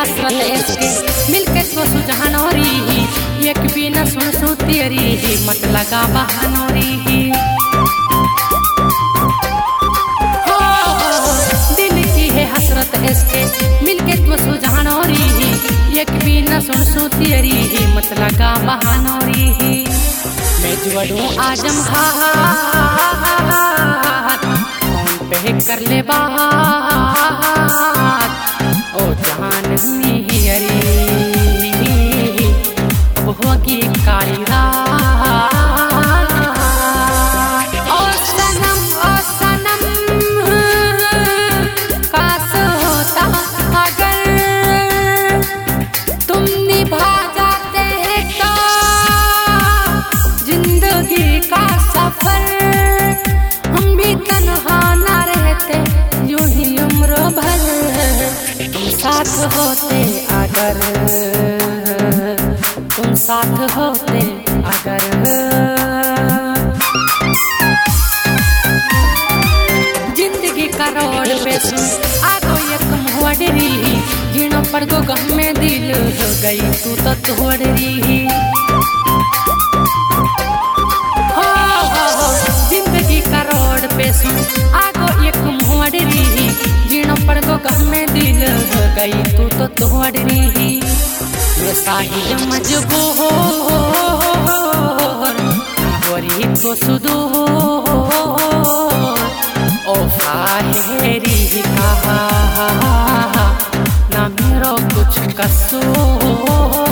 हसरत इसके मिलके तो सुजहानोरी एक भी न सुन सो तेरी मत लगा बहानोरी दिल की है हसरत इसके मिलके तो सुजहानोरी एक भी न सुन सो तेरी मत लगा बहानोरी मैं जुड़ूं आजम कौन पे कर ले बात ओ जान मेरी अब होगी काली रात ओ सनम काश होता अगर तुम निभा जाते तो जिंदगी का सफर हम भी तन्हा ना रहते यूं ही उम्र भर तुम साथ होते अगर तुम साथ होते अगर जिंदगी का रोड पे सुन आगो ये कम हुआ डरी जीणो पर गो गम में दिल हो गई तू तो तोड़री हो जिंदगी का रोड पे सुन आगो ये कम हुआ डरी जीणो पर गो गम में दिल हो गई तू तो तोड़री मैं साहिल मजबूर होरी तो सुदूर ओ फाहेरी कहा ना मेरो कुछ कसूर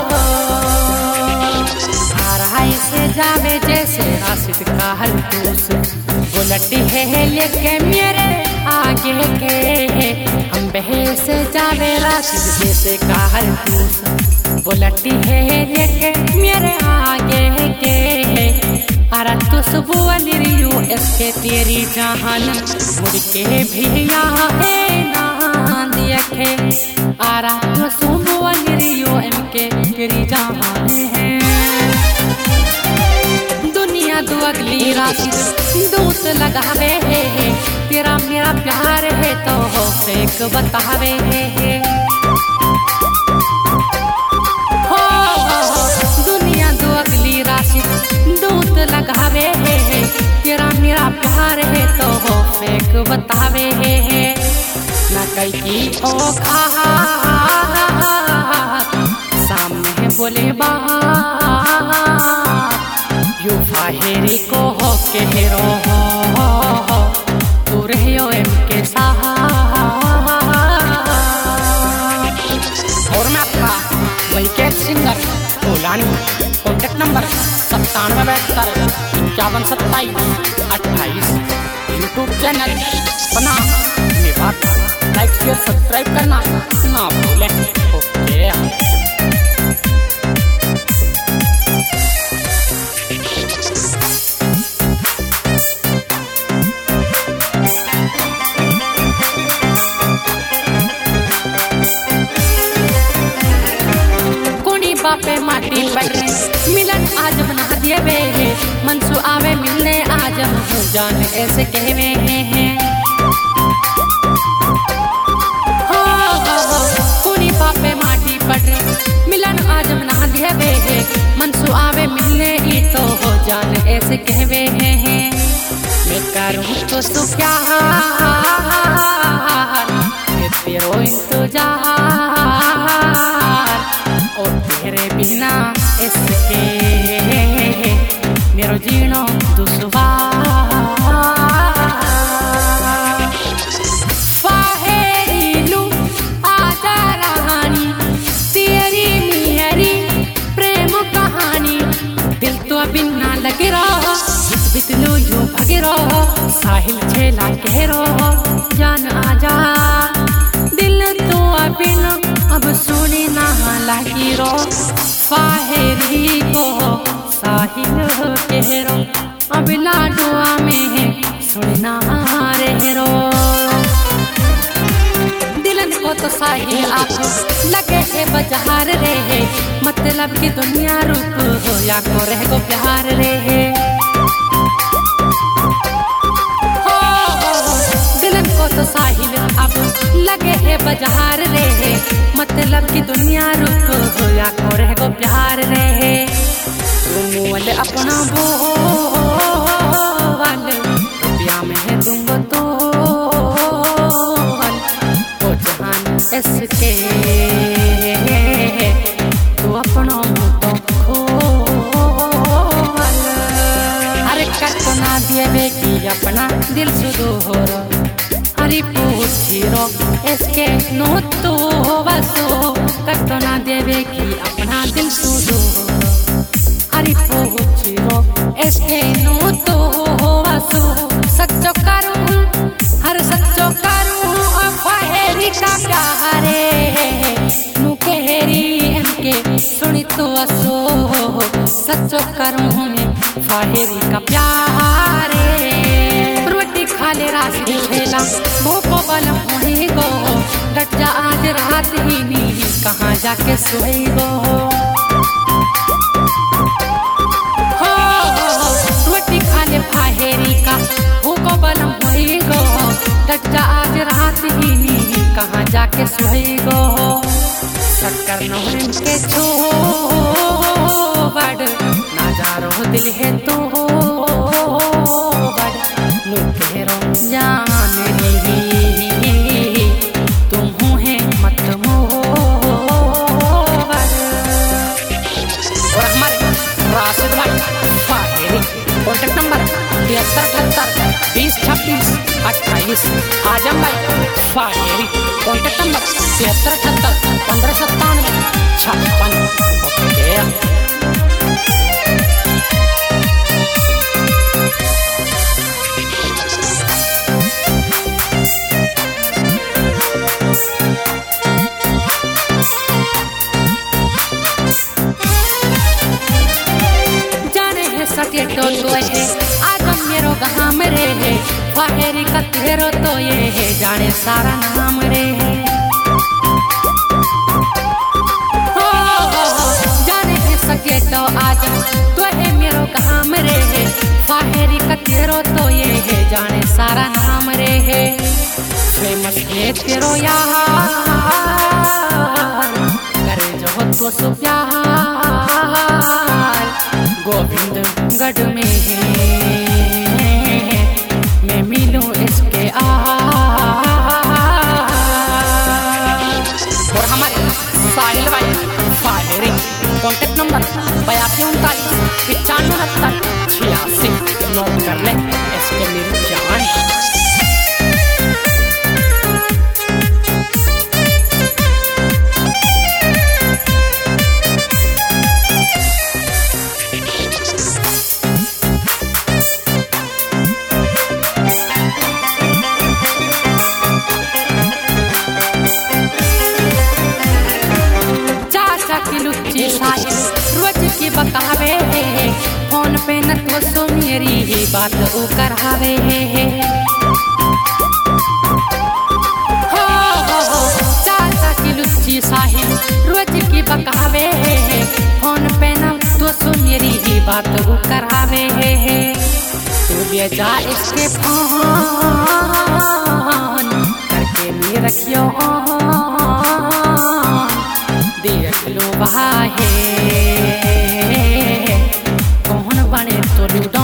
आराई से जावे जैसे राशिद का हरतूस बुलटी है लेके मेरे आगे के हम बहे से जावे राशिद जैसे का हरतूस बुलटी है लेके मेरे आगे के अरे तो सुबह लिरियो इसके तेरी जहान मुड़ के भी यहाँ है नान देखे अरे तो सुबह लिरियो इनके तेरी जहान है दुनिया दो अगली राशि दूत लगावे है तेरा मेरा प्यार है तो हो फेक बतावे है दुनिया दो अगली राशि दूत लगावे है तेरा मेरा प्यार है तो हो फेक बतावे है न कई की ओ खा सामने बोले बात यू फाहेरी को हो के हेरो तू रहियो एम के साथ और मैं आपका वही के singer Olani contact number 9772512728 YouTube channel बना बात लाइक शेयर सब्सक्राइब करना ना भूलें ओके पे माटी पड़े मिलन आज बना दिए वे मनसू आवे मिलने आज हम जान ऐसे कहवे हैं पूरी पापे माटी पड़े मिलन आज बना दिए वे मनसू आवे मिलने ही तो हो जान ऐसे कहवे हैं मैं करूँ तो सु प्यार तेरो इंतजार और तेरे बिना इसके मेरो जीनो दुश्वार फाहेरीलू आजा रानी तेरी मेरी प्रेम कहानी दिल तो बिना लगे रहो बितलू यूं भगे रहो साहिल झेला कह रहो जान आजा दिल तो बिना अब सुनी ना लगी रो फाहेरी को साहिल कह रो अब लाडुआ में सुनना रह रो दिलन को तो साहिल आप लगे है बजार रहे मतलब की दुनिया रूप हो या को रह को प्यार रहे दिलन को तो साहिल अब लगे है बजार रहे मतलब की दुनिया रूप हो या करे गो प्यार रहे तुम वाले अपना बोल रुपया में है दूंगो तो जहान इसके तू अपना तो खोल अरे कट ना दिए कि अपना दिल सुदूर हरी पूछिरो इसके नो तो बसो कट ना देवे कि अपना दिल सुदूर हरी पूछिरो इसके नो तो बसो सच्चो करूं हर सच्चो करूं फाहेरी का प्यारे मुकेरी इनके सुनी तो असो सच्चो करूं मैं फाहेरी का प्यारे रोटी खाले राशि खेला भूखो बल होई गो डट जा आज रात ही नींद कहाँ जाके सोई गो रोटी खाले फाहेरी का भूखो बल होई गो डट जा आज रात ही नींद कहाँ जाके सोई गो शक्कर नौरन के छो बड़ ना जा रो दिल है तो बड़ नुकेरो जान रही तुम है मत मोहर और हमारे राशिद भाई फाहेरी कॉन्टेक्ट नंबर 7378 20 26 28 आजम भाई फाहेरी कॉन्टेक्ट नंबर 7378 1597 56 ओके सके तो है आदम मेरो गहाम रे है फाहेरी का तेरो तो ये है जाने सारा नाम रे है जाने है सके तो आदम तो है मेरो गहाम रे है फाहेरी का तेरो तो ये है जाने सारा नाम रे है फेमस है तेरो यार करे जो तो सो प्यार गोविंद गढ़ में है मैं मिलूं इसके और हमारे साहिल भाई फाहेरी कॉन्टेक्ट नंबर 8239 95 86 नोट कर ले इसके मेरी जान रोज की बतावे फोन पे न तो सो मेरी ही बात वो करावे हो चाचा की लुच्ची साहिल रोज की बकावे फोन पे न तो सो मेरी ही बात वो करावे तू भी जा इसके फोन करके नहीं रखियो देख लो बाहे कौन बने तो लूडो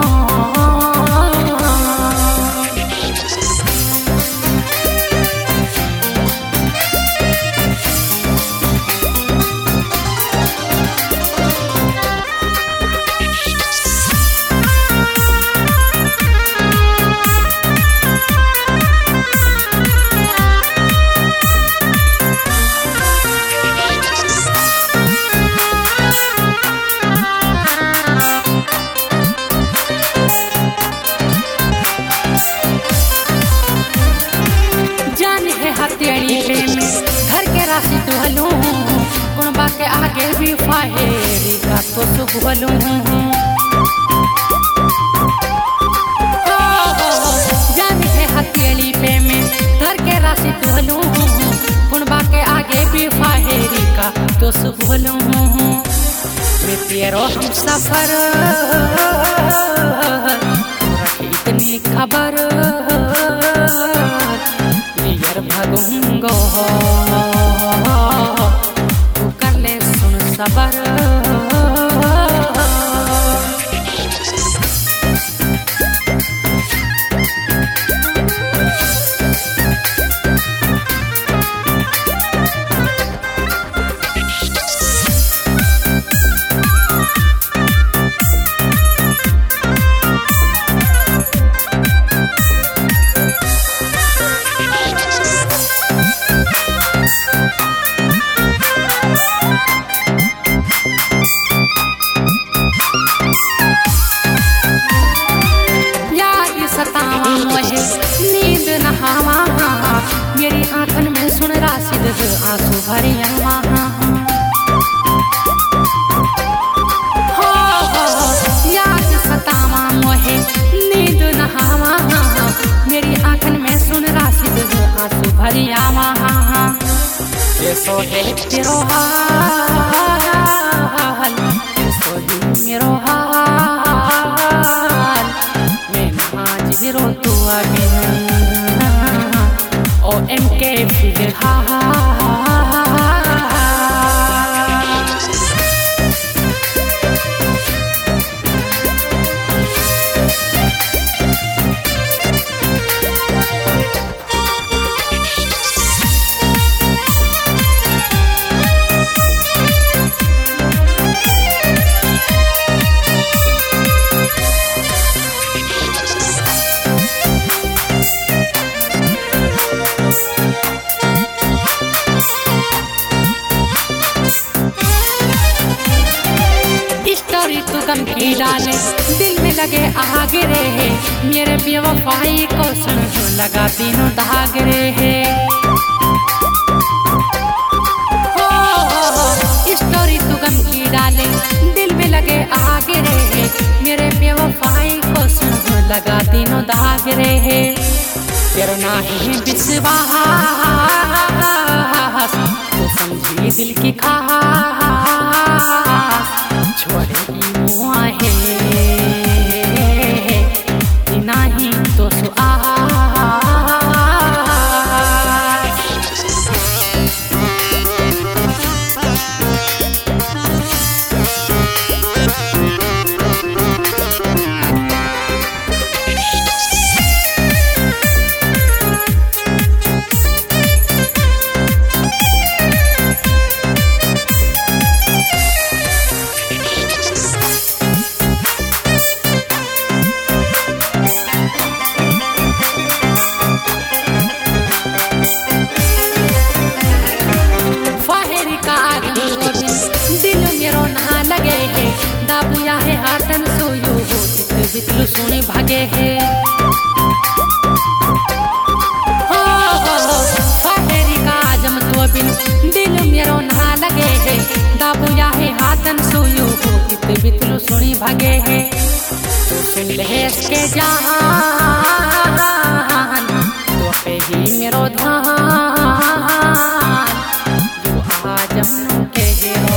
राशि दुहलूं कुणबा के आगे भी फाहेरी का तो सुबहलूं जाने है हथेली पे में घर के राशि दुहलूं कुणबा के आगे भी फाहेरी का तो सुबहलूं मैं तेरो हम सफर इतनी खबर नियर भगूंगो राशिद आंसू भरे वहाँ याद सतावा मोहे नींद नहावा मेरी आंखन में सुन राशिद आंसू भरी वहाँ ये सोहे तेरो हाल सोही मेरो हाल मैं आज रो तू अभी ओ एम के फिलहाल तू गम की डाले दिल में लगे आग रे है मेरे बेवफाई को सुन लगा तीनों दाग रे है स्टोरी तू गम की डाले दिल में लगे आग रे है मेरे बेवफाई को सुन लगा तीनों दाग रे है तेरा नाही विश्वास तू समझी दिल की खास छोड़े है नहीं तो दाबुया है हाथन सोयो हो बितलू सुनी भागे है फाहेरी का आजम तो बिन दिल मेरो ना लगे है दाबुया है हाथन सोयो हो बितलू सुनी भागे है तो सुन ले इसके जान तो पे ही मेरो ध्यान जो आजम के हो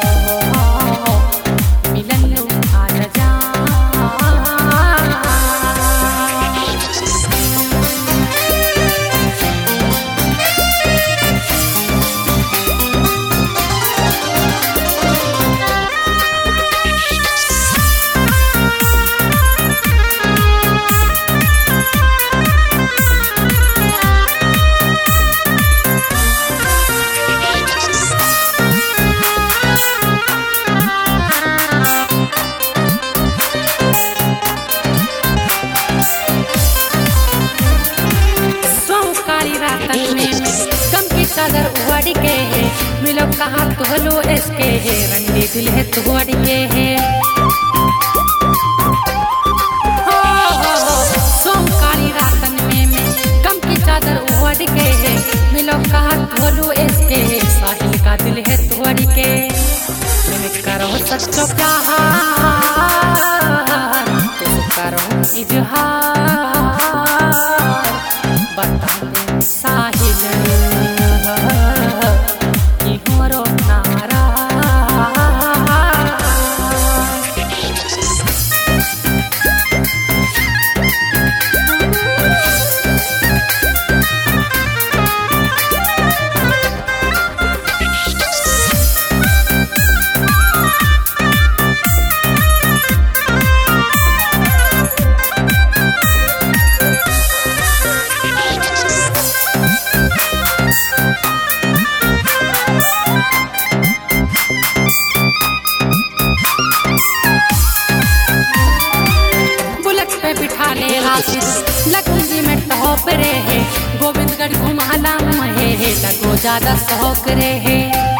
चादर उड़ के है मिलो कहाँ तोलो इसके है रंगी दिल है तोड़ के है सोमकारी रातन में गम की चादर उड़ के है मिलो कहाँ तोलो इसके है साहिल का दिल है तोड़ के मैंने करो सच्चो प्यार तो करो इजहार बता दे साहिल लखनऊ में टॉप रे है गोविंदगढ़ घुमाला महे है लगो ज्यादा शौक रे है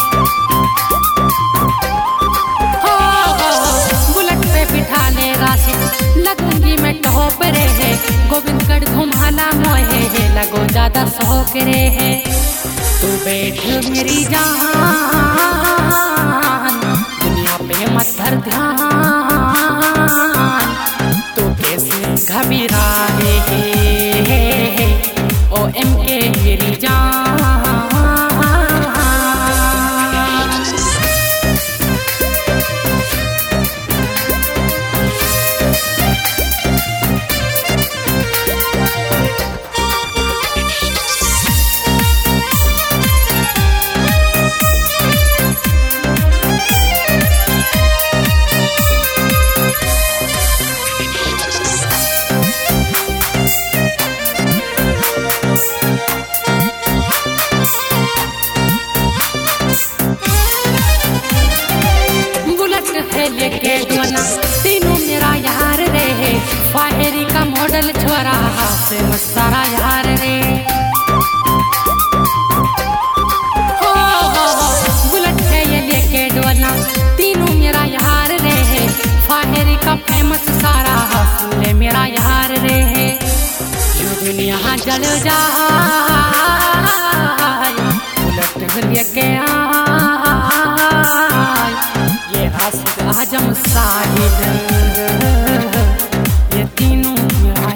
बुलेट पे बिठा ले राशिद लखनऊ में टॉप रे है गोविंदगढ़ घुमाला महे है लगो ज्यादा शौक रे है तू बैठ मेरी जान, दुनिया पे मत धर ध्यान, तू कैसे घबराए ओ एम के मेरी जान। लेके डोना तीनों मेरा यार रे, फायरी का मॉडल छोरा से सारा यार रे। हो बुलेट है ये लेके डोना तीनों मेरा यार रे, फायरी का फेमस सारा से मेरा यार रे। जो दुनिया जल जाए बुलेट लेके आजम साहिल ये तीनों मेरा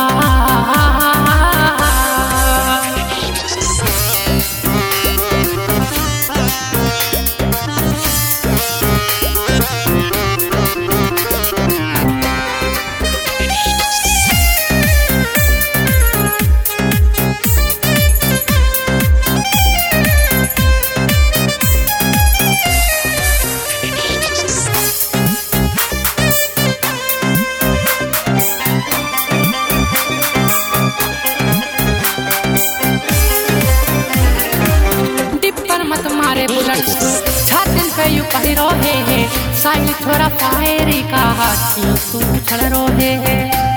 छातिन पे यू पहिरो है, साइल छोरा फायरी का हाथी तू छड़ रोहे है।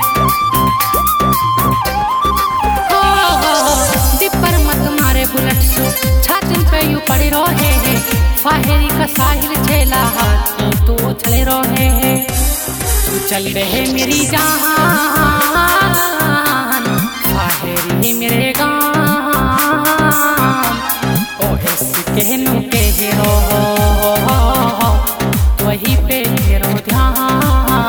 डिपर मत मारे बुलेट सु छातिन पे यू पड़ी रोहे है, फायरी का साहिल झेला हाथी तू छड़े रोहे है। तू चल रहे मेरी जान, फायरी मेरे गान, ओ ऐसे कहनू के हीरो वही पे मेरो ध्यान।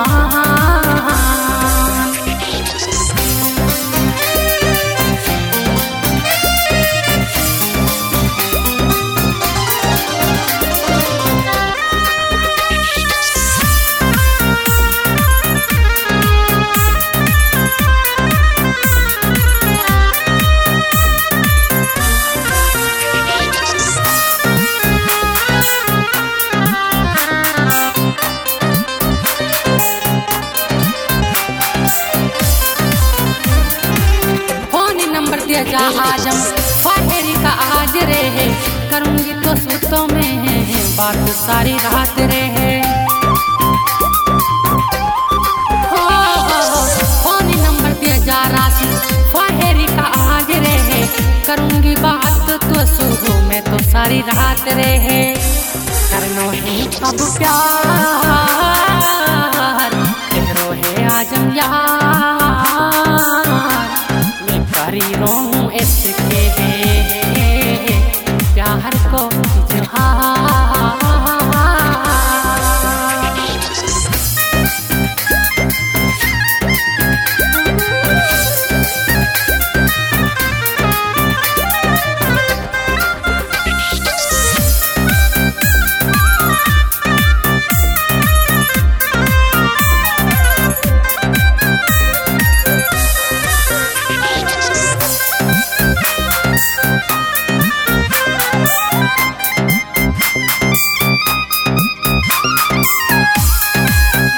जा आजम फायरी का आज रे है, करूंगी तो सूतों में है बात सारी रात रे है। फोन नंबर दिया जा राशि फायरी का आज रे है, करूंगी बात तो सुबह में तो सारी रात रे है। करनो है अब प्यार तेरो है आजम यार।